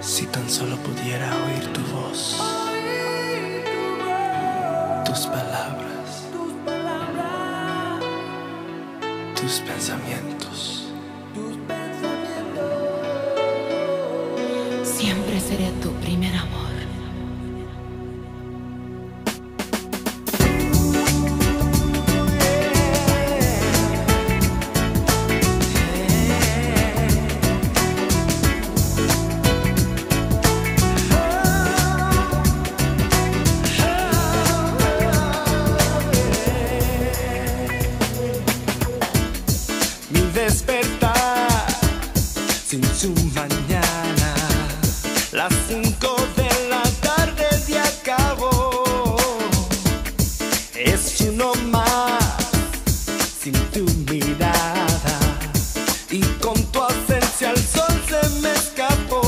Si tan solo pudiera oír tu voz, tus palabras, tus pensamientos. Siempre seré tu primer amor. Despertar sin su mañana, las 5 de la tarde ya acabó. Es uno más sin tu mirada, y con tu ausencia el sol se me escapó.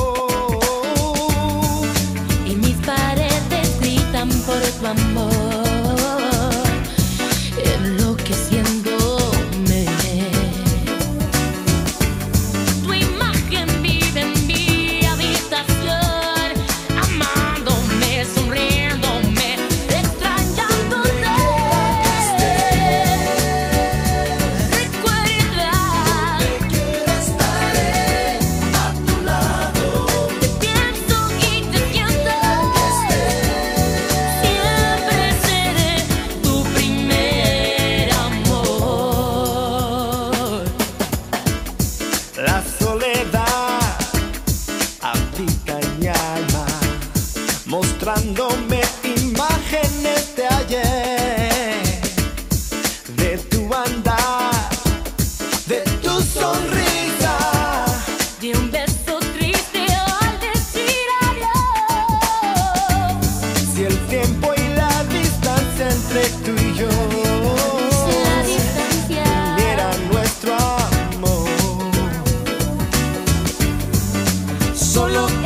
Y mis paredes gritan por tu amor, enloqueciendo. La soledad habita en mi alma, mostrándome imágenes de ayer, de tu andar, de tu sonrisa, De un beso triste al decir adiós. Si el tiempo y la distancia entre tú y yo unieran nuestro amor, solo